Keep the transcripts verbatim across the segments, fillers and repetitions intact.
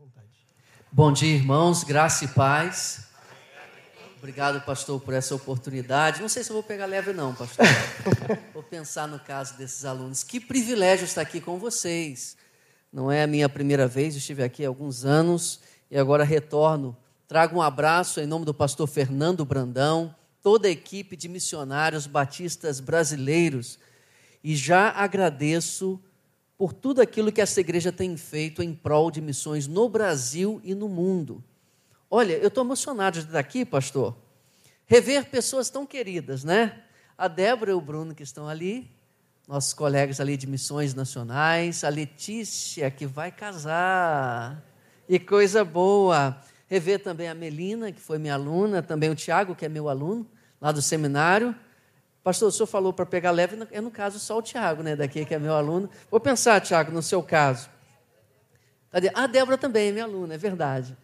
vontade. Bom dia, irmãos, graça e paz. Obrigado, pastor, por essa oportunidade. Não sei se eu vou pegar leve não, pastor. Vou pensar no caso desses alunos. Que privilégio estar aqui com vocês. Não é a minha primeira vez, eu estive aqui há alguns anos e agora retorno. Trago um abraço em nome do pastor Fernando Brandão, toda a equipe de missionários batistas brasileiros, e já agradeço por tudo aquilo que essa igreja tem feito em prol de missões no Brasil e no mundo. Olha, eu estou emocionado de estar aqui, pastor, rever pessoas tão queridas, né? A Débora e o Bruno que estão ali, nossos colegas ali de missões nacionais, a Letícia que vai casar, e coisa boa. Rever também a Melina, que foi minha aluna, também o Tiago, que é meu aluno, lá do seminário. Pastor, o senhor falou para pegar leve, é no caso só o Tiago, né, daqui, que é meu aluno. Vou pensar, Tiago, no seu caso. A Débora também é minha aluna, é verdade.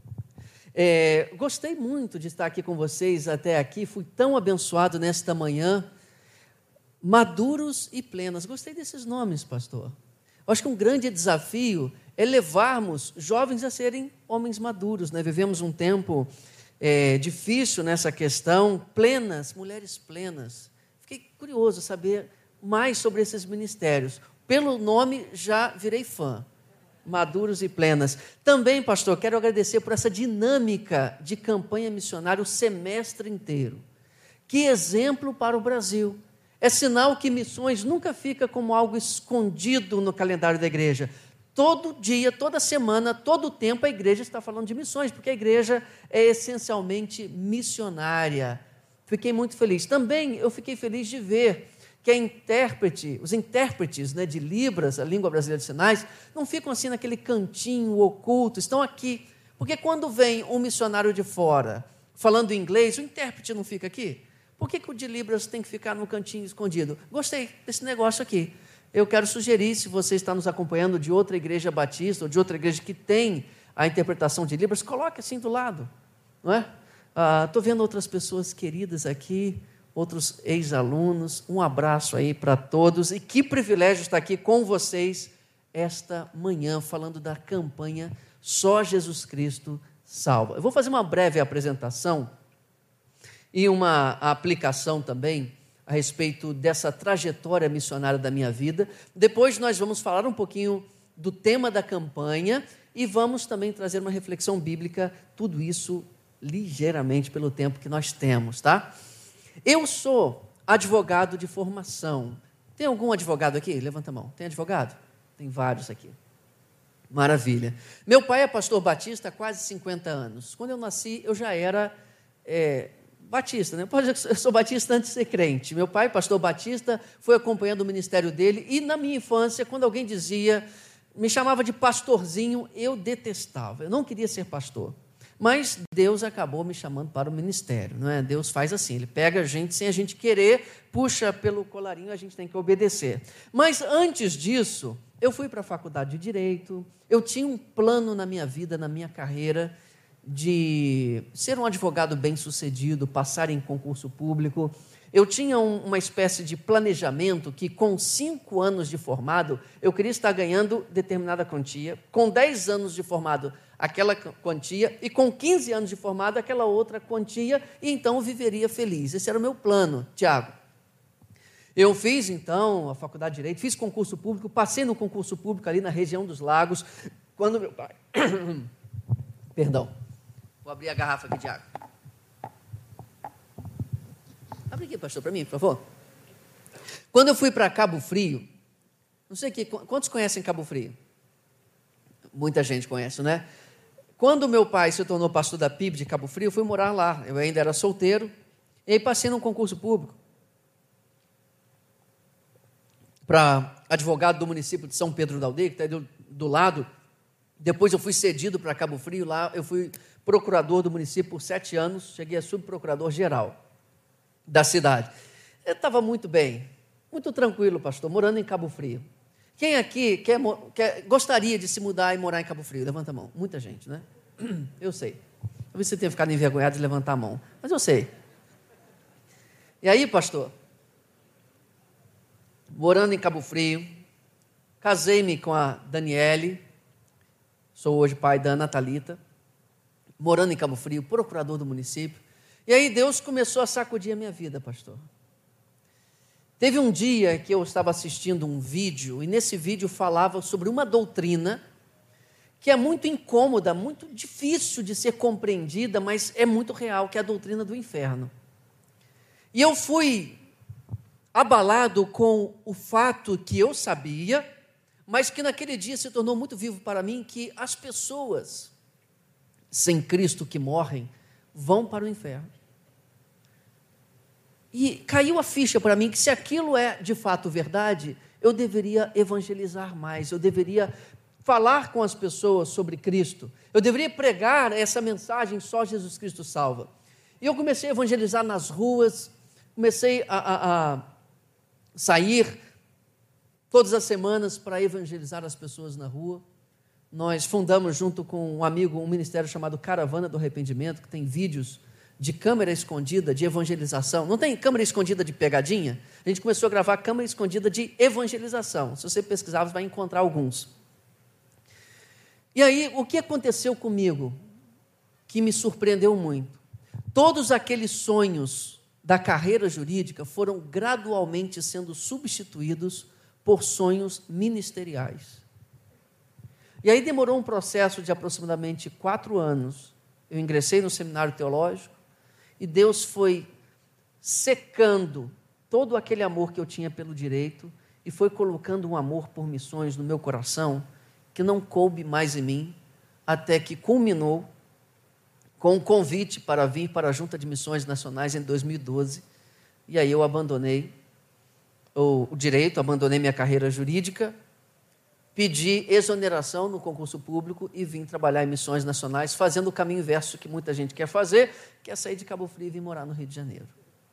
É, gostei muito de estar aqui com vocês até aqui, fui tão abençoado nesta manhã. Maduros e plenas, gostei desses nomes, pastor. Eu acho que um grande desafio é levarmos jovens a serem homens maduros, né? Vivemos um tempo é, difícil nessa questão, plenas, mulheres plenas. Fiquei curioso saber mais sobre esses ministérios. Pelo nome já virei fã. Maduros e plenas. Também, pastor, quero agradecer por essa dinâmica de campanha missionária o semestre inteiro. Que exemplo para o Brasil. É sinal que missões nunca fica como algo escondido no calendário da igreja. Todo dia, toda semana, todo tempo a igreja está falando de missões, porque a igreja é essencialmente missionária. Fiquei muito feliz. Também eu fiquei feliz de ver que a intérprete, os intérpretes, né, de Libras, a língua brasileira de sinais, não ficam assim naquele cantinho oculto, estão aqui. Porque quando vem um missionário de fora falando inglês, o intérprete não fica aqui? Por que, que o de Libras tem que ficar no cantinho escondido? Gostei desse negócio aqui. Eu quero sugerir, se você está nos acompanhando de outra igreja batista ou de outra igreja que tem a interpretação de Libras, coloque assim do lado, não é? Estou ah, vendo outras pessoas queridas aqui, outros ex-alunos, um abraço aí para todos, e que privilégio estar aqui com vocês esta manhã, falando da campanha Só Jesus Cristo Salva. Eu vou fazer uma breve apresentação e uma aplicação também a respeito dessa trajetória missionária da minha vida. Depois nós vamos falar um pouquinho do tema da campanha e vamos também trazer uma reflexão bíblica, tudo isso ligeiramente pelo tempo que nós temos, tá? Eu sou advogado de formação. Tem algum advogado aqui? Levanta a mão. Tem advogado? Tem vários aqui. Maravilha. Meu pai é pastor batista há quase cinquenta anos. Quando eu nasci, eu já era é, batista, né? Eu sou batista antes de ser crente. Meu pai, pastor batista, foi acompanhando o ministério dele e na minha infância, quando alguém dizia, me chamava de pastorzinho, eu detestava. Eu não queria ser pastor. Mas Deus acabou me chamando para o ministério, não é? Deus faz assim, Ele pega a gente sem a gente querer, puxa pelo colarinho, a gente tem que obedecer. Mas antes disso, eu fui para a faculdade de Direito, eu tinha um plano na minha vida, na minha carreira, de ser um advogado bem-sucedido, passar em concurso público. Eu tinha um, uma espécie de planejamento que, com cinco anos de formado, eu queria estar ganhando determinada quantia, com dez anos de formado, aquela quantia, e com quinze anos de formado, aquela outra quantia, e então eu viveria feliz. Esse era o meu plano, Tiago. Eu fiz, então, a faculdade de Direito, fiz concurso público, passei no concurso público ali na região dos Lagos, quando meu pai... Perdão. Vou abrir a garrafa aqui de água. Abre aqui, pastor, para mim, por favor. Quando eu fui para Cabo Frio, não sei que, quantos conhecem Cabo Frio? Muita gente conhece, né? Quando meu pai se tornou pastor da P I B de Cabo Frio, eu fui morar lá. Eu ainda era solteiro, e aí passei num concurso público para advogado do município de São Pedro da Aldeia, que está do, do lado. Depois eu fui cedido para Cabo Frio, lá eu fui procurador do município por sete anos, cheguei a subprocurador-geral da cidade. Eu estava muito bem, muito tranquilo, pastor, morando em Cabo Frio. Quem aqui quer, quer, gostaria de se mudar e morar em Cabo Frio? Levanta a mão. Muita gente, né? Eu sei. Talvez você tenha ficado envergonhado de levantar a mão, mas eu sei. E aí, pastor, morando em Cabo Frio, casei-me com a Daniele, Sou hoje pai da Ana Thalita, morando em Cabo Frio, procurador do município. E aí Deus começou a sacudir a minha vida, pastor. Teve um dia que eu estava assistindo um vídeo, e nesse vídeo falava sobre uma doutrina que é muito incômoda, muito difícil de ser compreendida, mas é muito real, que é a doutrina do inferno. E eu fui abalado com o fato que eu sabia, mas que naquele dia se tornou muito vivo para mim, que as pessoas sem Cristo que morrem vão para o inferno. E caiu a ficha para mim que se aquilo é de fato verdade, eu deveria evangelizar mais, eu deveria falar com as pessoas sobre Cristo, eu deveria pregar essa mensagem, só Jesus Cristo salva. E eu comecei a evangelizar nas ruas, comecei a, a, a sair todas as semanas para evangelizar as pessoas na rua. Nós fundamos junto com um amigo um ministério chamado Caravana do Arrependimento, que tem vídeos de câmera escondida de evangelização. Não tem câmera escondida de pegadinha? A gente começou a gravar câmera escondida de evangelização. Se você pesquisar, você vai encontrar alguns. E aí, o que aconteceu comigo, que me surpreendeu muito? Todos aqueles sonhos da carreira jurídica foram gradualmente sendo substituídos por sonhos ministeriais. E aí demorou um processo de aproximadamente quatro anos. Eu ingressei no seminário teológico e Deus foi secando todo aquele amor que eu tinha pelo direito e foi colocando um amor por missões no meu coração que não coube mais em mim, até que culminou com um convite para vir para a Junta de Missões Nacionais em dois mil e doze. E aí eu abandonei o, o direito, abandonei minha carreira jurídica, pedi exoneração no concurso público e vim trabalhar em missões nacionais, fazendo o caminho inverso que muita gente quer fazer, que é sair de Cabo Frio e vir morar no Rio de Janeiro.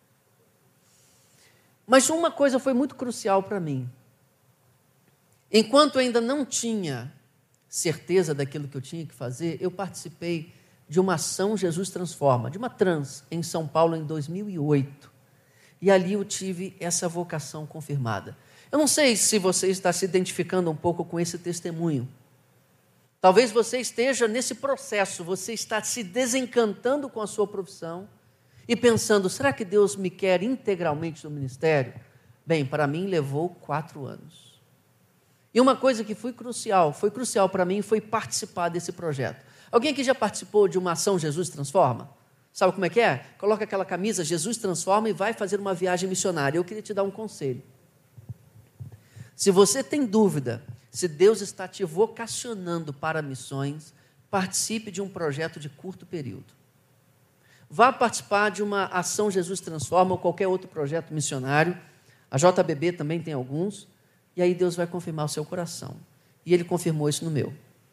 Mas uma coisa foi muito crucial para mim. Enquanto eu ainda não tinha certeza daquilo que eu tinha que fazer, eu participei de uma ação Jesus Transforma, de uma trans, em São Paulo, em dois mil e oito. E ali eu tive essa vocação confirmada. Eu não sei se você está se identificando um pouco com esse testemunho. Talvez você esteja nesse processo, você está se desencantando com a sua profissão e pensando, será que Deus me quer integralmente no ministério? Bem, para mim levou quatro anos. E uma coisa que foi crucial, foi crucial para mim, foi participar desse projeto. Alguém aqui já participou de uma ação Jesus Transforma? Sabe como é que é? Coloca aquela camisa Jesus Transforma e vai fazer uma viagem missionária. Eu queria te dar um conselho. Se você tem dúvida se Deus está te vocacionando para missões, participe de um projeto de curto período. Vá participar de uma ação Jesus Transforma ou qualquer outro projeto missionário. A J B B também tem alguns. E aí Deus vai confirmar o seu coração. E Ele confirmou isso no meu.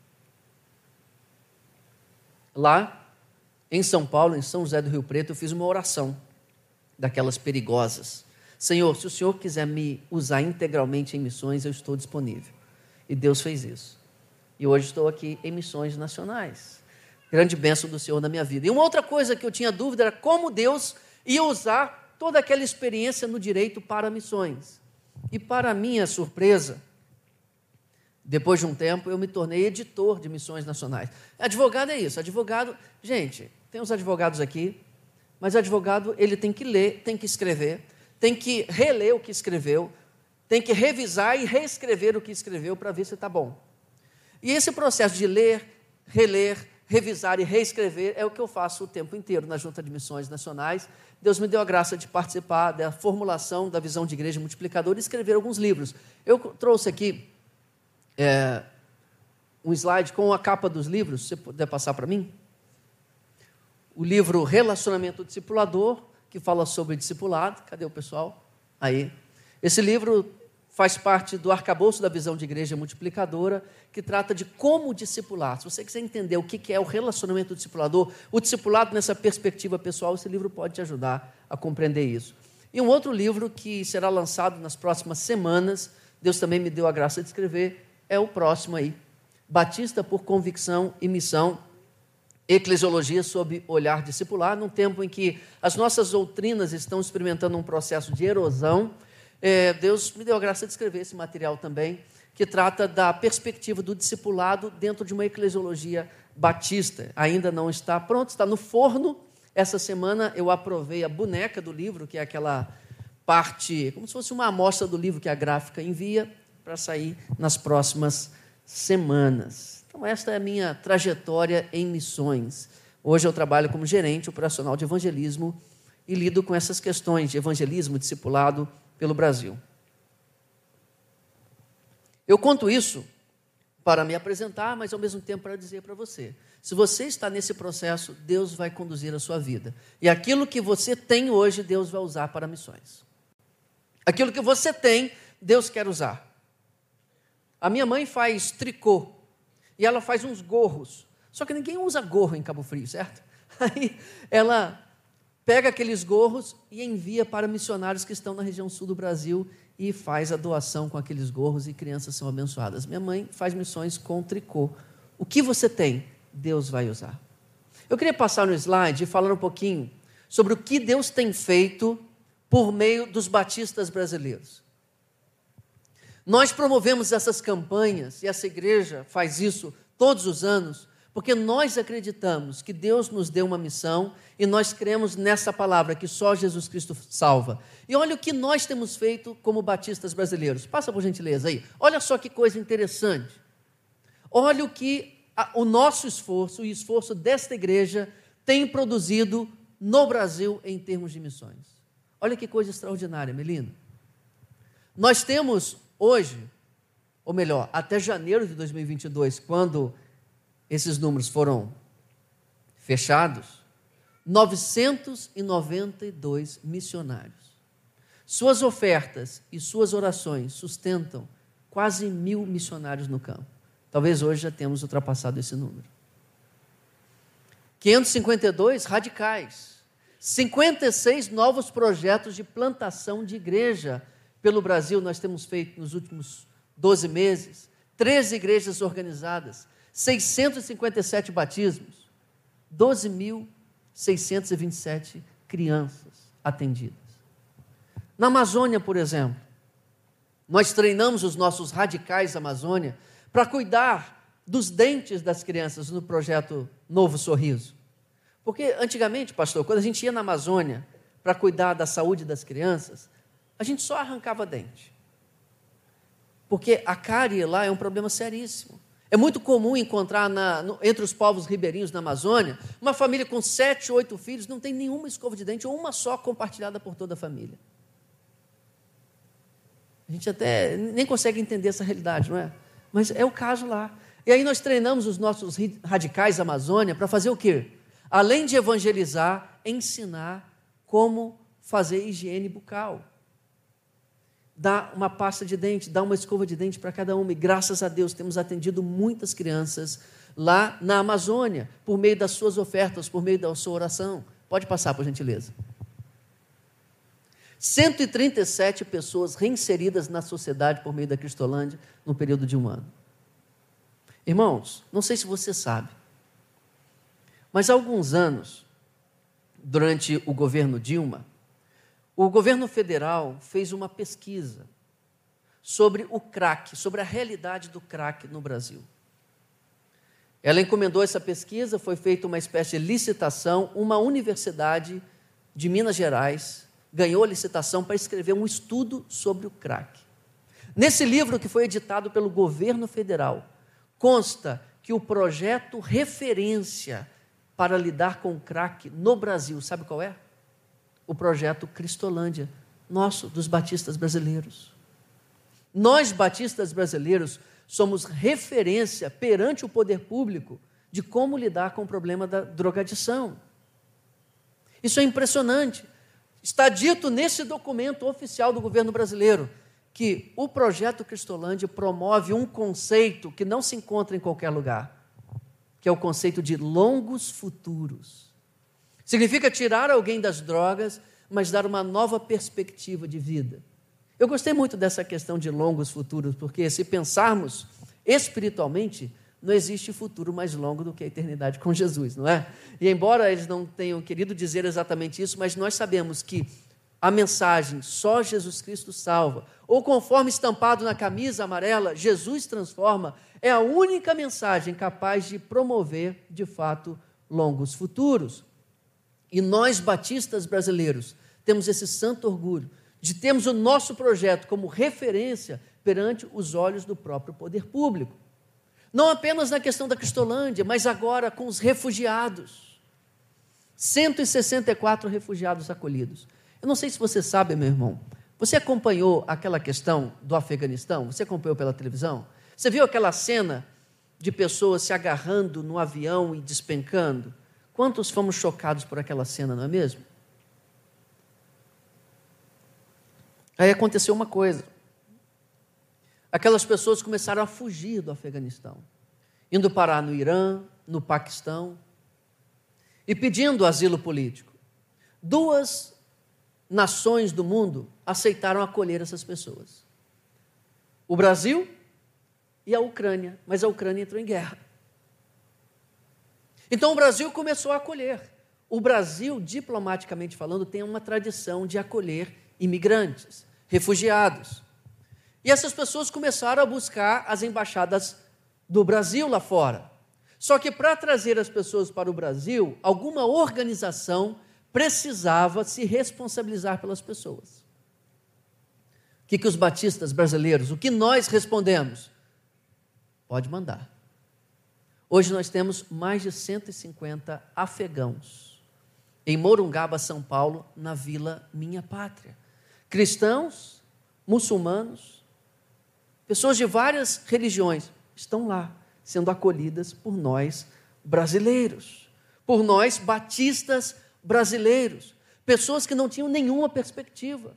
Lá, em São Paulo, em São José do Rio Preto, eu fiz uma oração daquelas perigosas. Senhor, se o Senhor quiser me usar integralmente em missões, eu estou disponível. E Deus fez isso. E hoje estou aqui em missões nacionais. Grande bênção do Senhor na minha vida. E uma outra coisa que eu tinha dúvida era como Deus ia usar toda aquela experiência no direito para missões. E para minha surpresa, depois de um tempo, eu me tornei editor de missões nacionais. Advogado é isso, advogado... Gente, tem os advogados aqui, mas advogado, ele tem que ler, tem que escrever, tem que reler o que escreveu, tem que revisar e reescrever o que escreveu para ver se está bom. E esse processo de ler, reler, revisar e reescrever é o que eu faço o tempo inteiro na Junta de Missões Nacionais. Deus me deu a graça de participar da formulação da visão de igreja multiplicadora e escrever alguns livros. Eu trouxe aqui é, um slide com a capa dos livros, se você puder passar para mim. O livro Relacionamento Discipulador, que fala sobre discipulado. Cadê o pessoal? Aí. Esse livro faz parte do arcabouço da visão de igreja multiplicadora, que trata de como discipular. Se você quiser entender o que é o relacionamento discipulador, o discipulado nessa perspectiva pessoal, esse livro pode te ajudar a compreender isso. E um outro livro que será lançado nas próximas semanas, Deus também me deu a graça de escrever, é o próximo aí, Batista por Convicção e Missão, Eclesiologia sob olhar discipular, num tempo em que as nossas doutrinas estão experimentando um processo de erosão. É, Deus me deu a graça de escrever esse material também, que trata da perspectiva do discipulado dentro de uma eclesiologia batista. Ainda não está pronto, está no forno. Essa semana eu aprovei a boneca do livro, que é aquela parte, como se fosse uma amostra do livro que a gráfica envia, para sair nas próximas semanas. Então, esta é a minha trajetória em missões. Hoje eu trabalho como gerente operacional de evangelismo e lido com essas questões de evangelismo, discipulado pelo Brasil. Eu conto isso para me apresentar, mas ao mesmo tempo para dizer para você, se você está nesse processo, Deus vai conduzir a sua vida. E aquilo que você tem hoje, Deus vai usar para missões. Aquilo que você tem, Deus quer usar. A minha mãe faz tricô, e ela faz uns gorros. Só que ninguém usa gorro em Cabo Frio, certo? Aí ela pega aqueles gorros e envia para missionários que estão na região sul do Brasil e faz a doação com aqueles gorros e crianças são abençoadas. Minha mãe faz missões com tricô. O que você tem, Deus vai usar. Eu queria passar no slide falando um pouquinho sobre o que Deus tem feito por meio dos batistas brasileiros. Nós promovemos essas campanhas, e essa igreja faz isso todos os anos, porque nós acreditamos que Deus nos deu uma missão e nós cremos nessa palavra, que só Jesus Cristo salva. E olha o que nós temos feito como batistas brasileiros. Passa por gentileza aí. Olha só que coisa interessante. Olha o que a, o nosso esforço, o esforço desta igreja tem produzido no Brasil em termos de missões. Olha que coisa extraordinária, Melina. Nós temos hoje, ou melhor, até janeiro de dois mil e vinte e dois, quando esses números foram fechados, novecentos e noventa e dois missionários. Suas ofertas e suas orações sustentam quase mil missionários no campo. Talvez hoje já temos ultrapassado esse número. quinhentos e cinquenta e dois radicais. cinquenta e seis novos projetos de plantação de igreja pelo Brasil nós temos feito nos últimos doze meses. treze igrejas organizadas. seiscentos e cinquenta e sete batismos, doze mil seiscentos e vinte e sete crianças atendidas. Na Amazônia, por exemplo, nós treinamos os nossos radicais da Amazônia para cuidar dos dentes das crianças no projeto Novo Sorriso. Porque antigamente, pastor, quando a gente ia na Amazônia para cuidar da saúde das crianças, a gente só arrancava dente. Porque a cárie lá é um problema seríssimo. É muito comum encontrar na, no, entre os povos ribeirinhos na Amazônia, uma família com sete, oito filhos, não tem nenhuma escova de dente, ou uma só compartilhada por toda a família. A gente até nem consegue entender essa realidade, não é? Mas é o caso lá. E aí nós treinamos os nossos radicais da Amazônia para fazer o quê? Além de evangelizar, ensinar como fazer higiene bucal. Dá uma pasta de dente, dá uma escova de dente para cada uma. E graças a Deus temos atendido muitas crianças lá na Amazônia, por meio das suas ofertas, por meio da sua oração. Pode passar, por gentileza. cento e trinta e sete pessoas reinseridas na sociedade por meio da Cristolândia no período de um ano. Irmãos, não sei se você sabe, mas há alguns anos, durante o governo Dilma, o governo federal fez uma pesquisa sobre o crack, sobre a realidade do crack no Brasil. Ela encomendou essa pesquisa, foi feita uma espécie de licitação, uma universidade de Minas Gerais ganhou a licitação para escrever um estudo sobre o crack. Nesse livro, que foi editado pelo governo federal, consta que o projeto referência para lidar com o crack no Brasil, sabe qual é? O projeto Cristolândia, nosso, dos batistas brasileiros. Nós, batistas brasileiros, somos referência perante o poder público de como lidar com o problema da drogadição. Isso é impressionante. Está dito nesse documento oficial do governo brasileiro que o projeto Cristolândia promove um conceito que não se encontra em qualquer lugar, que é o conceito de longos futuros. Significa tirar alguém das drogas, mas dar uma nova perspectiva de vida. Eu gostei muito dessa questão de longos futuros, porque se pensarmos espiritualmente, não existe futuro mais longo do que a eternidade com Jesus, não é? E embora eles não tenham querido dizer exatamente isso, mas nós sabemos que a mensagem só Jesus Cristo salva, ou conforme estampado na camisa amarela, Jesus transforma, é a única mensagem capaz de promover, de fato, longos futuros. E nós, batistas brasileiros, temos esse santo orgulho de termos o nosso projeto como referência perante os olhos do próprio poder público. Não apenas na questão da Cristolândia, mas agora com os refugiados. cento e sessenta e quatro refugiados acolhidos. Eu não sei se você sabe, meu irmão, você acompanhou aquela questão do Afeganistão? Você acompanhou pela televisão? Você viu aquela cena de pessoas se agarrando no avião e despencando? Quantos fomos chocados por aquela cena, não é mesmo? Aí aconteceu uma coisa. Aquelas pessoas começaram a fugir do Afeganistão, indo parar no Irã, no Paquistão, e pedindo asilo político. Duas nações do mundo aceitaram acolher essas pessoas. O Brasil e a Ucrânia, mas a Ucrânia entrou em guerra. Então o Brasil começou a acolher. O Brasil, diplomaticamente falando, tem uma tradição de acolher imigrantes, refugiados. E essas pessoas começaram a buscar as embaixadas do Brasil lá fora. Só que para trazer as pessoas para o Brasil, alguma organização precisava se responsabilizar pelas pessoas. O que, que os batistas brasileiros, o que nós respondemos? Pode mandar. Hoje nós temos mais de cento e cinquenta afegãos em Morungaba, São Paulo, na Vila Minha Pátria. Cristãos, muçulmanos, pessoas de várias religiões estão lá, sendo acolhidas por nós brasileiros, por nós batistas brasileiros, pessoas que não tinham nenhuma perspectiva.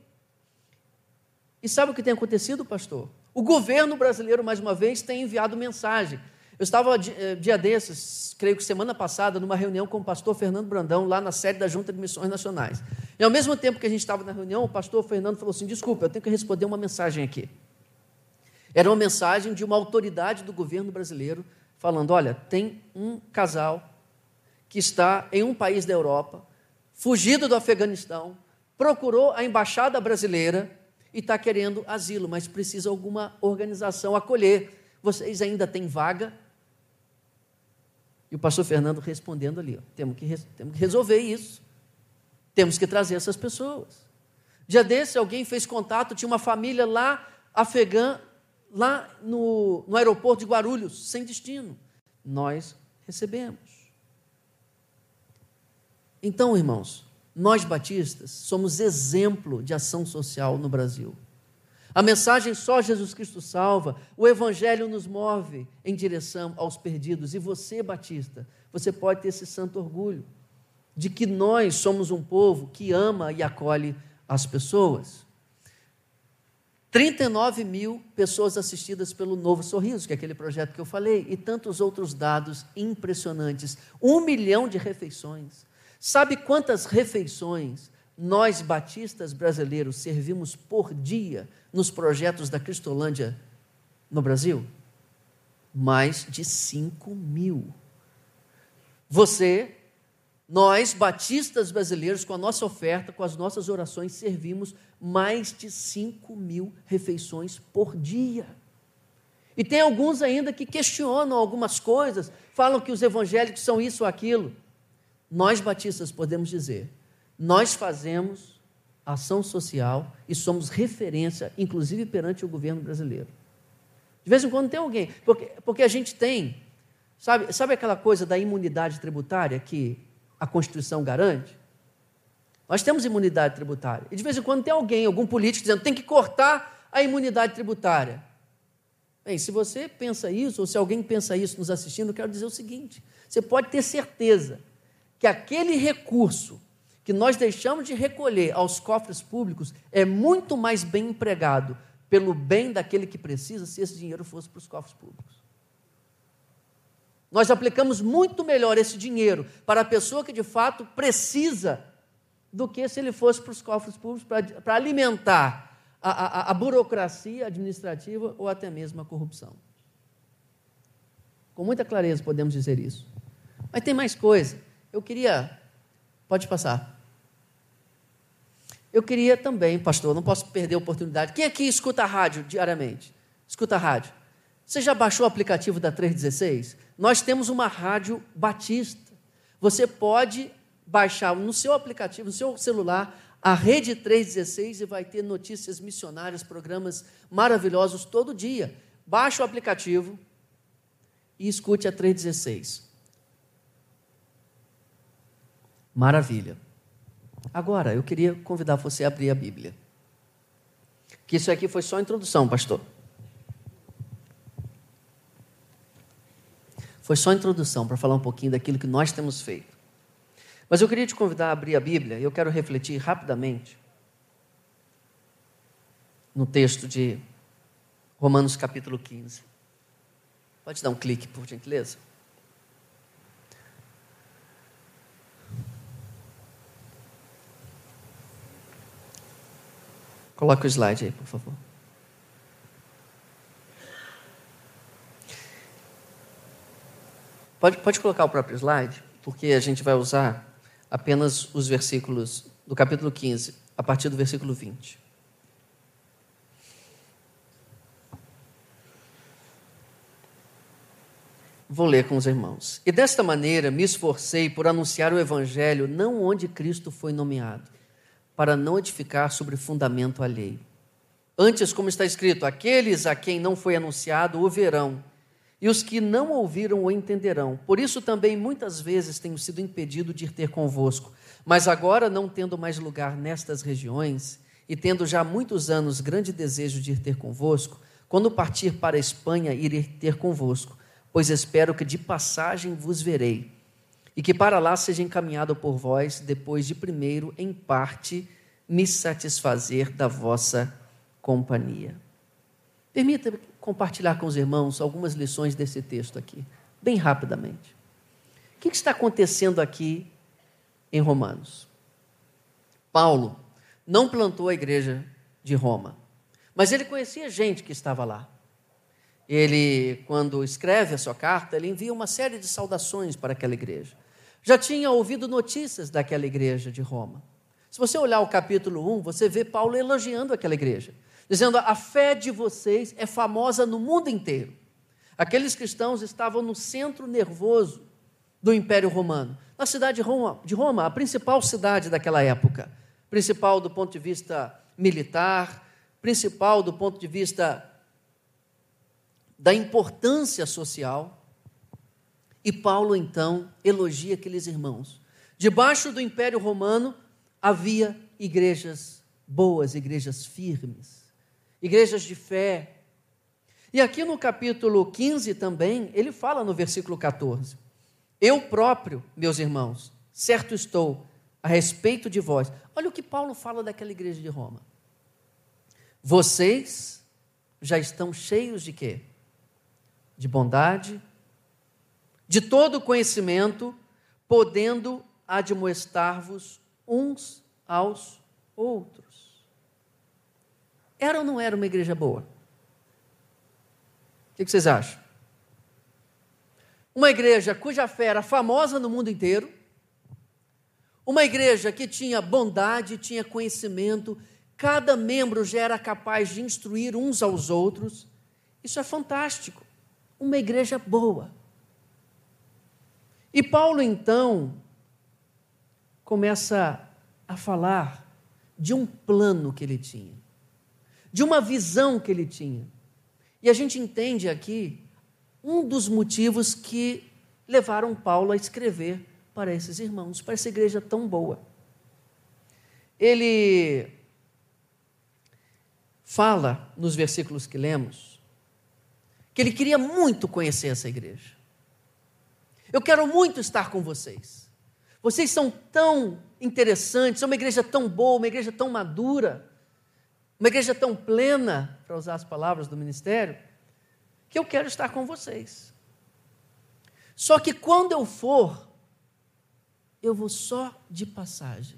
E sabe o que tem acontecido, pastor? O governo brasileiro, mais uma vez, tem enviado mensagem. Eu estava, dia desses, creio que semana passada, numa reunião com o pastor Fernando Brandão, lá na sede da Junta de Missões Nacionais. E ao mesmo tempo que a gente estava na reunião, o pastor Fernando falou assim: desculpa, eu tenho que responder uma mensagem aqui. Era uma mensagem de uma autoridade do governo brasileiro, falando: olha, tem um casal que está em um país da Europa, fugido do Afeganistão, procurou a embaixada brasileira e está querendo asilo, mas precisa alguma organização acolher. Vocês ainda têm vaga? E o pastor Fernando respondendo ali: ó, temos, que, temos que resolver isso, temos que trazer essas pessoas. Dia desse, alguém fez contato, tinha uma família lá, afegã, lá no, no aeroporto de Guarulhos, sem destino. Nós recebemos. Então, irmãos, nós batistas somos exemplo de ação social no Brasil. A mensagem só Jesus Cristo salva, o Evangelho nos move em direção aos perdidos. E você, batista, você pode ter esse santo orgulho de que nós somos um povo que ama e acolhe as pessoas. trinta e nove mil pessoas assistidas pelo Novo Sorriso, que é aquele projeto que eu falei, e tantos outros dados impressionantes. Um milhão de refeições. Sabe quantas refeições nós, batistas brasileiros, servimos por dia nos projetos da Cristolândia no Brasil? Mais de cinco mil. Você, nós, batistas brasileiros, com a nossa oferta, com as nossas orações, servimos mais de cinco mil refeições por dia. E tem alguns ainda que questionam algumas coisas, falam que os evangélicos são isso ou aquilo. Nós, batistas, podemos dizer: nós fazemos ação social e somos referência, inclusive perante o governo brasileiro. De vez em quando tem alguém, porque, porque a gente tem, sabe, sabe aquela coisa da imunidade tributária que a Constituição garante? Nós temos imunidade tributária. E de vez em quando tem alguém, algum político, dizendo: tem que cortar a imunidade tributária. Bem, se você pensa isso, ou se alguém pensa isso nos assistindo, eu quero dizer o seguinte: você pode ter certeza que aquele recurso que nós deixamos de recolher aos cofres públicos é muito mais bem empregado pelo bem daquele que precisa, se esse dinheiro fosse para os cofres públicos. Nós aplicamos muito melhor esse dinheiro para a pessoa que de fato precisa, do que se ele fosse para os cofres públicos para, para alimentar a, a, a burocracia administrativa ou até mesmo a corrupção. Com muita clareza podemos dizer isso. Mas tem mais coisa. Eu queria... Pode passar. eu queria também, pastor, não posso perder a oportunidade. Quem aqui escuta a rádio diariamente? Escuta a rádio. Você já baixou o aplicativo da trezentos e dezesseis? Nós temos uma rádio batista. Você pode baixar no seu aplicativo, no seu celular, a Rede trezentos e dezesseis e vai ter notícias missionárias, programas maravilhosos todo dia. Baixa o aplicativo e escute a trezentos e dezesseis. Maravilha. Agora, eu queria convidar você a abrir a Bíblia. Que isso aqui foi só a introdução, pastor. Foi só a introdução para falar um pouquinho daquilo que nós temos feito. Mas eu queria te convidar a abrir a Bíblia e eu quero refletir rapidamente no texto de Romanos capítulo quinze. Pode dar um clique, por gentileza? Coloca o slide aí, por favor. Pode, pode colocar o próprio slide, porque a gente vai usar apenas os versículos do capítulo quinze, a partir do versículo vinte. Vou ler com os irmãos. E desta maneira me esforcei por anunciar o evangelho não onde Cristo foi nomeado, para não edificar sobre fundamento alheio. Antes, como está escrito, aqueles a quem não foi anunciado o verão, e os que não ouviram o entenderão. Por isso também muitas vezes tenho sido impedido de ir ter convosco. Mas agora, não tendo mais lugar nestas regiões, e tendo já há muitos anos grande desejo de ir ter convosco, quando partir para a Espanha, irei ter convosco, pois espero que de passagem vos verei, e que para lá seja encaminhado por vós, depois de primeiro, em parte, me satisfazer da vossa companhia. Permita-me compartilhar com os irmãos algumas lições desse texto aqui, bem rapidamente. O que está acontecendo aqui em Romanos? Paulo não plantou a igreja de Roma, mas ele conhecia gente que estava lá. Ele, quando escreve a sua carta, ele envia uma série de saudações para aquela igreja. Já tinha ouvido notícias daquela igreja de Roma. Se você olhar o capítulo um, você vê Paulo elogiando aquela igreja, dizendo: a fé de vocês é famosa no mundo inteiro. Aqueles cristãos estavam no centro nervoso do Império Romano, na cidade de Roma, de Roma, a principal cidade daquela época, principal do ponto de vista militar, principal do ponto de vista da importância social. E Paulo, então, elogia aqueles irmãos. Debaixo do Império Romano havia igrejas boas, igrejas firmes, igrejas de fé. E aqui no capítulo quinze também, ele fala no versículo catorze: eu próprio, meus irmãos, certo estou a respeito de vós. Olha o que Paulo fala daquela igreja de Roma. Vocês já estão cheios de quê? De bondade, de todo conhecimento, podendo admoestar-vos uns aos outros. Era ou não era uma igreja boa? O que vocês acham? Uma igreja cuja fé era famosa no mundo inteiro, uma igreja que tinha bondade, tinha conhecimento, cada membro já era capaz de instruir uns aos outros. Isso é fantástico. Uma igreja boa. E Paulo, então, começa a falar de um plano que ele tinha, de uma visão que ele tinha. E a gente entende aqui um dos motivos que levaram Paulo a escrever para esses irmãos, para essa igreja tão boa. Ele fala, nos versículos que lemos, que ele queria muito conhecer essa igreja. Eu quero muito estar com vocês. Vocês são tão interessantes, são uma igreja tão boa, uma igreja tão madura, uma igreja tão plena, para usar as palavras do ministério, que eu quero estar com vocês. Só que quando eu for, eu vou só de passagem.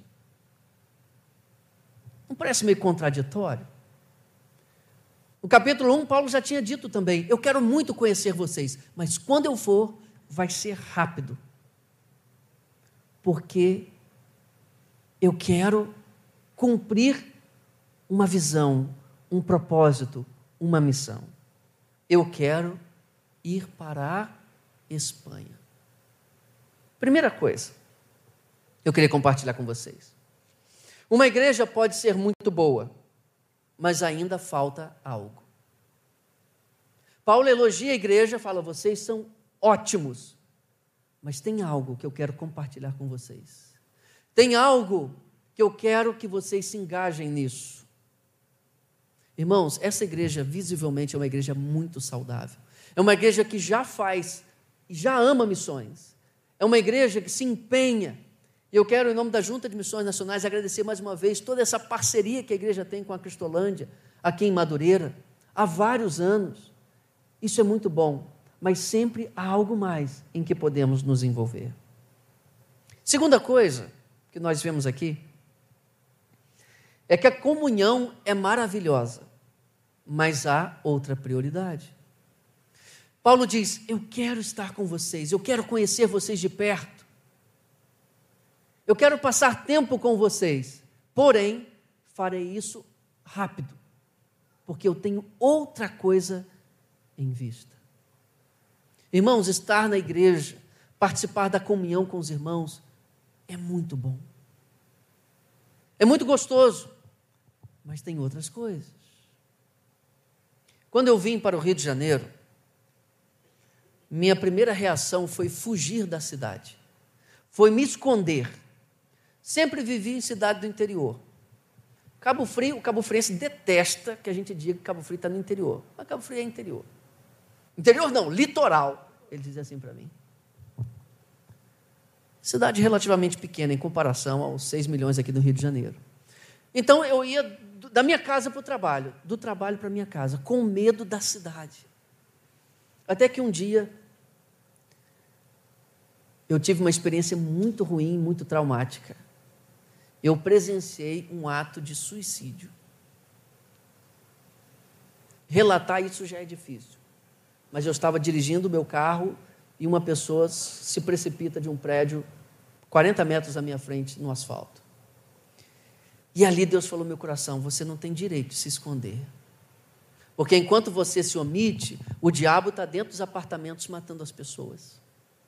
Não parece meio contraditório? No capítulo um, Paulo já tinha dito também: eu quero muito conhecer vocês, mas quando eu for, vai ser rápido, porque eu quero cumprir uma visão, um propósito, uma missão. Eu quero ir para a Espanha. Primeira coisa, eu queria compartilhar com vocês. Uma igreja pode ser muito boa, mas ainda falta algo. Paulo elogia a igreja, fala, vocês são ótimos, mas tem algo que eu quero compartilhar com vocês. Tem algo que eu quero que vocês se engajem nisso. Irmãos, essa igreja visivelmente é uma igreja muito saudável. É uma igreja que já faz e já ama missões. É uma igreja que se empenha. E eu quero, em nome da Junta de Missões Nacionais, agradecer mais uma vez toda essa parceria que a igreja tem com a Cristolândia, aqui em Madureira, há vários anos. Isso é muito bom, mas sempre há algo mais em que podemos nos envolver. Segunda coisa que nós vemos aqui é que a comunhão é maravilhosa, mas há outra prioridade. Paulo diz, eu quero estar com vocês, eu quero conhecer vocês de perto, eu quero passar tempo com vocês, porém, farei isso rápido, porque eu tenho outra coisa em vista. Irmãos, estar na igreja, participar da comunhão com os irmãos, é muito bom. É muito gostoso, mas tem outras coisas. Quando eu vim para o Rio de Janeiro, minha primeira reação foi fugir da cidade, foi me esconder. Sempre vivi em cidade do interior. Cabo Frio, o Cabo Friense detesta que a gente diga que Cabo Frio está no interior, mas Cabo Frio é interior. Interior não, litoral, ele diz assim para mim. Cidade relativamente pequena em comparação aos seis milhões aqui do Rio de Janeiro. Então eu ia da minha casa para o trabalho, do trabalho para a minha casa, com medo da cidade. Até que um dia eu tive uma experiência muito ruim, muito traumática. Eu presenciei um ato de suicídio. Relatar isso já é difícil. Mas eu estava dirigindo o meu carro e uma pessoa se precipita de um prédio quarenta metros à minha frente no asfalto. E ali Deus falou no meu coração, você não tem direito de se esconder. Porque enquanto você se omite, o diabo está dentro dos apartamentos matando as pessoas.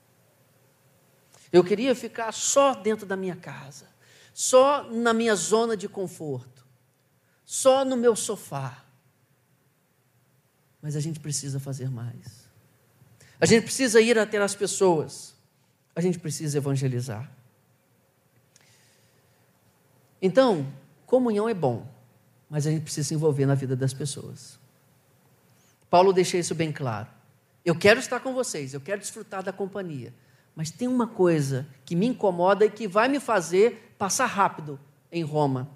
Eu queria ficar só dentro da minha casa, só na minha zona de conforto, só no meu sofá. Mas a gente precisa fazer mais. A gente precisa ir até as pessoas. A gente precisa evangelizar. Então, comunhão é bom, mas a gente precisa se envolver na vida das pessoas. Paulo deixa isso bem claro. Eu quero estar com vocês, eu quero desfrutar da companhia, mas tem uma coisa que me incomoda e que vai me fazer passar rápido em Roma.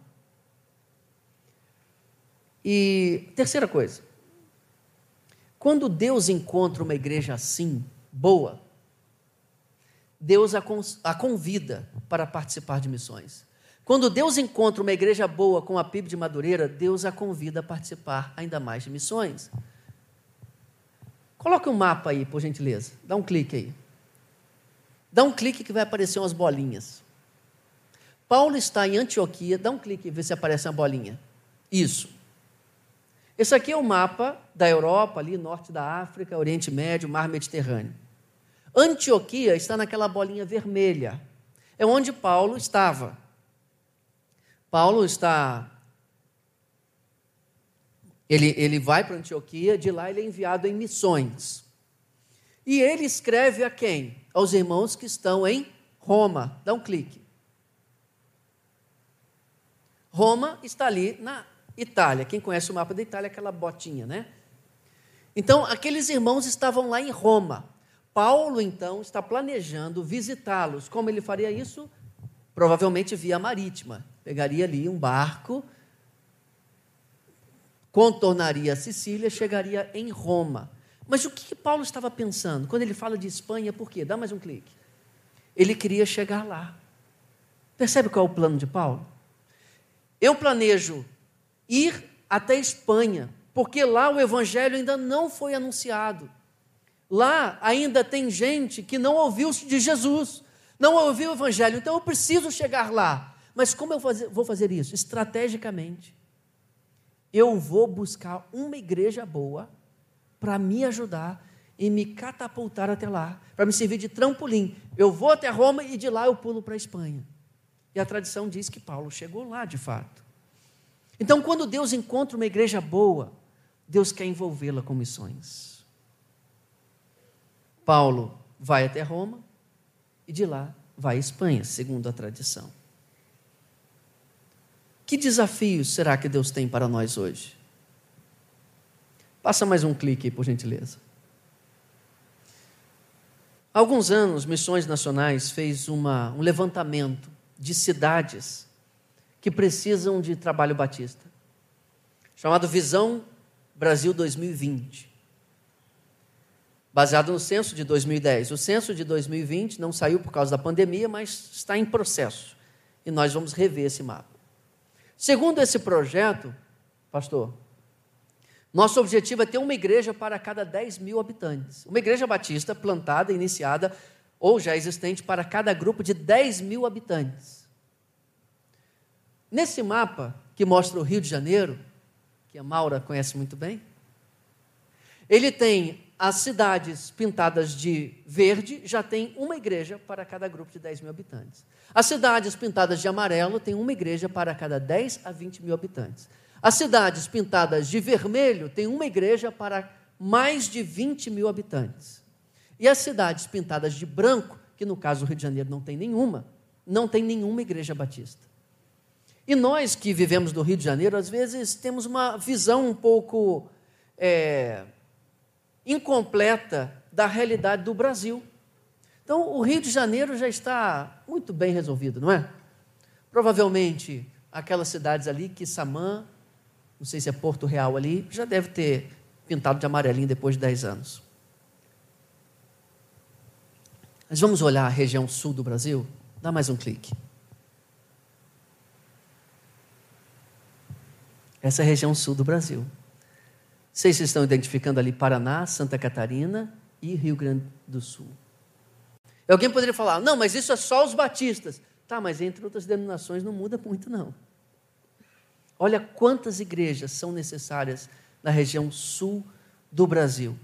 E terceira coisa, quando Deus encontra uma igreja assim, boa, Deus a convida para participar de missões. Quando Deus encontra uma igreja boa com a P I B de Madureira, Deus a convida a participar ainda mais de missões. Coloque um mapa aí, por gentileza. Dá um clique aí. Dá um clique que vai aparecer umas bolinhas. Paulo está em Antioquia. Dá um clique e vê se aparece uma bolinha. Isso. Esse aqui é o mapa da Europa, ali, norte da África, Oriente Médio, Mar Mediterrâneo. Antioquia está naquela bolinha vermelha. É onde Paulo estava. Paulo está... Ele, ele vai para Antioquia, de lá ele é enviado em missões. E ele escreve a quem? Aos irmãos que estão em Roma. Dá um clique. Roma está ali na Itália. Quem conhece o mapa da Itália é aquela botinha, né? Então, aqueles irmãos estavam lá em Roma. Paulo, então, está planejando visitá-los. Como ele faria isso? Provavelmente via marítima. Pegaria ali um barco, contornaria a Sicília, chegaria em Roma. Mas o que Paulo estava pensando? Quando ele fala de Espanha, por quê? Dá mais um clique. Ele queria chegar lá. Percebe qual é o plano de Paulo? Eu planejo ir até Espanha, porque lá o evangelho ainda não foi anunciado. Lá ainda tem gente que não ouviu de Jesus, não ouviu o evangelho, então eu preciso chegar lá. Mas como eu vou fazer isso? Estrategicamente. Eu vou buscar uma igreja boa para me ajudar e me catapultar até lá, para me servir de trampolim. Eu vou até Roma e de lá eu pulo para a Espanha. E a tradição diz que Paulo chegou lá de fato. Então, quando Deus encontra uma igreja boa, Deus quer envolvê-la com missões. Paulo vai até Roma e de lá vai à Espanha, segundo a tradição. Que desafios será que Deus tem para nós hoje? Passa mais um clique aí, por gentileza. Há alguns anos, Missões Nacionais fez uma, um levantamento de cidades que precisam de trabalho batista, chamado Visão Brasil dois mil e vinte, baseado no censo de dois mil e dez. O censo de dois mil e vinte não saiu por causa da pandemia, mas está em processo, e nós vamos rever esse mapa. Segundo esse projeto, pastor, nosso objetivo é ter uma igreja para cada dez mil habitantes. Uma igreja batista plantada, iniciada, ou já existente, para cada grupo de dez mil habitantes. Nesse mapa, que mostra o Rio de Janeiro, que a Maura conhece muito bem, ele tem as cidades pintadas de verde, já tem uma igreja para cada grupo de dez mil habitantes. As cidades pintadas de amarelo tem uma igreja para cada dez a vinte mil habitantes. As cidades pintadas de vermelho tem uma igreja para mais de vinte mil habitantes. E as cidades pintadas de branco, que no caso do Rio de Janeiro não tem nenhuma, não tem nenhuma igreja batista. E nós que vivemos no Rio de Janeiro, às vezes temos uma visão um pouco é, incompleta da realidade do Brasil. Então, o Rio de Janeiro já está muito bem resolvido, não é? Provavelmente, aquelas cidades ali, Quissamã, não sei se é Porto Real ali, já deve ter pintado de amarelinho depois de dez anos. Mas vamos olhar a região sul do Brasil? Dá mais um clique. Essa é a região sul do Brasil. Vocês estão identificando ali Paraná, Santa Catarina e Rio Grande do Sul. E alguém poderia falar, não, mas isso é só os batistas. Tá, mas entre outras denominações não muda muito, não. Olha quantas igrejas são necessárias na região sul do Brasil.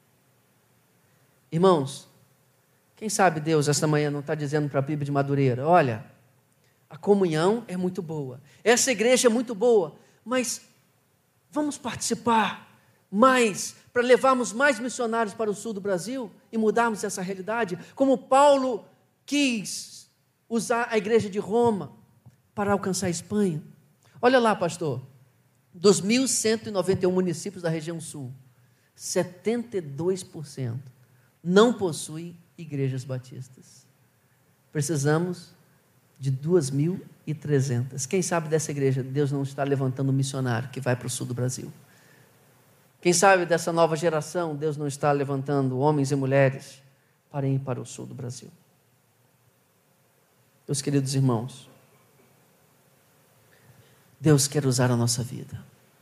Irmãos, quem sabe Deus esta manhã não está dizendo para a Bíblia de Madureira, olha, a comunhão é muito boa, essa igreja é muito boa, mas vamos participar mais para levarmos mais missionários para o sul do Brasil e mudarmos essa realidade, como Paulo quis usar a igreja de Roma para alcançar a Espanha. Olha lá, pastor, dos mil cento e noventa e um municípios da região sul, setenta e dois por cento não possuem igrejas batistas. Precisamos de duas mil e trezentas. Quem sabe dessa igreja, Deus não está levantando um missionário que vai para o sul do Brasil. Quem sabe dessa nova geração, Deus não está levantando homens e mulheres para ir para o sul do Brasil. Meus queridos irmãos, Deus quer usar a nossa vida.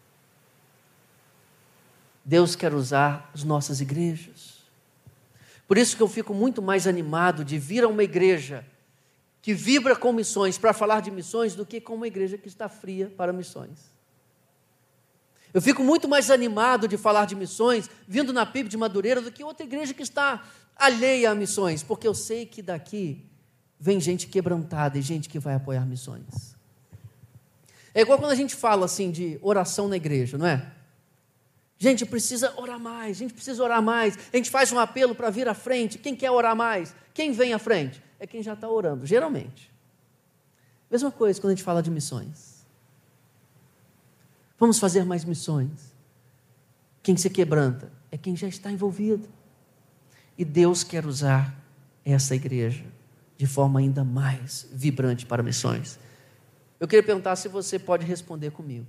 Deus quer usar as nossas igrejas. Por isso que eu fico muito mais animado de vir a uma igreja que vibra com missões, para falar de missões, do que com uma igreja que está fria para missões. Eu fico muito mais animado de falar de missões, vindo na P I B de Madureira, do que outra igreja que está alheia a missões, porque eu sei que daqui vem gente quebrantada e gente que vai apoiar missões. É igual quando a gente fala assim de oração na igreja, não é? Gente, precisa orar mais, a gente precisa orar mais. A gente faz um apelo para vir à frente. Quem quer orar mais? Quem vem à frente? É quem já está orando, geralmente. Mesma coisa quando a gente fala de missões. Vamos fazer mais missões. Quem se quebranta é quem já está envolvido. E Deus quer usar essa igreja de forma ainda mais vibrante para missões. Eu queria perguntar se você pode responder comigo.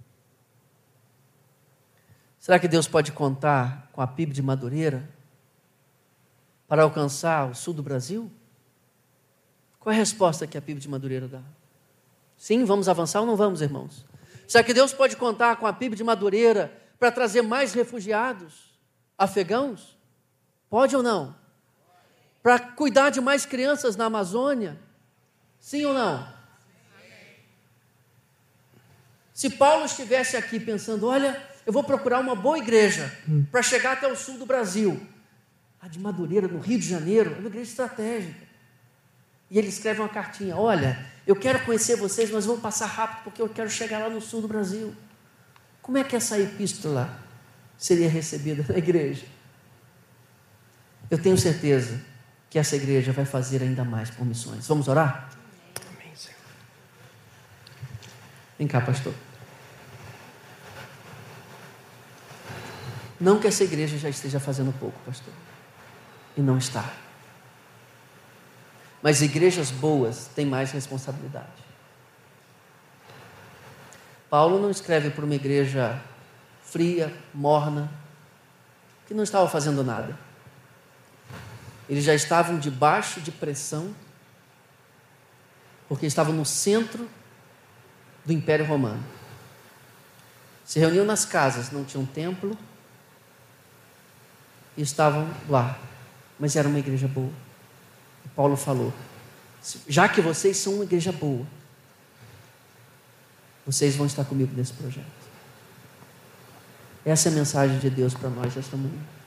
Será que Deus pode contar com a P I B de Madureira para alcançar o sul do Brasil? Qual é a resposta que a P I B de Madureira dá? Sim, vamos avançar ou não vamos, irmãos? Será que Deus pode contar com a P I B de Madureira para trazer mais refugiados afegãos? Pode ou não? Para cuidar de mais crianças na Amazônia? Sim ou não? Se Paulo estivesse aqui pensando, olha, eu vou procurar uma boa igreja para chegar até o sul do Brasil, a de Madureira, no Rio de Janeiro, é uma igreja estratégica. E ele escreve uma cartinha, olha, eu quero conhecer vocês, mas vou passar rápido porque eu quero chegar lá no sul do Brasil. Como é que essa epístola seria recebida na igreja? Eu tenho certeza que essa igreja vai fazer ainda mais por missões. Vamos orar? Amém, Senhor. Vem cá, pastor. Não que essa igreja já esteja fazendo pouco, pastor. E não está. Mas igrejas boas têm mais responsabilidade. Paulo não escreve para uma igreja fria, morna, que não estava fazendo nada. Eles já estavam debaixo de pressão, porque estavam no centro do Império Romano. Se reuniam nas casas, não tinham templo, e estavam lá, mas era uma igreja boa. E Paulo falou, já que vocês são uma igreja boa, vocês vão estar comigo nesse projeto. Essa é a mensagem de Deus para nós esta manhã.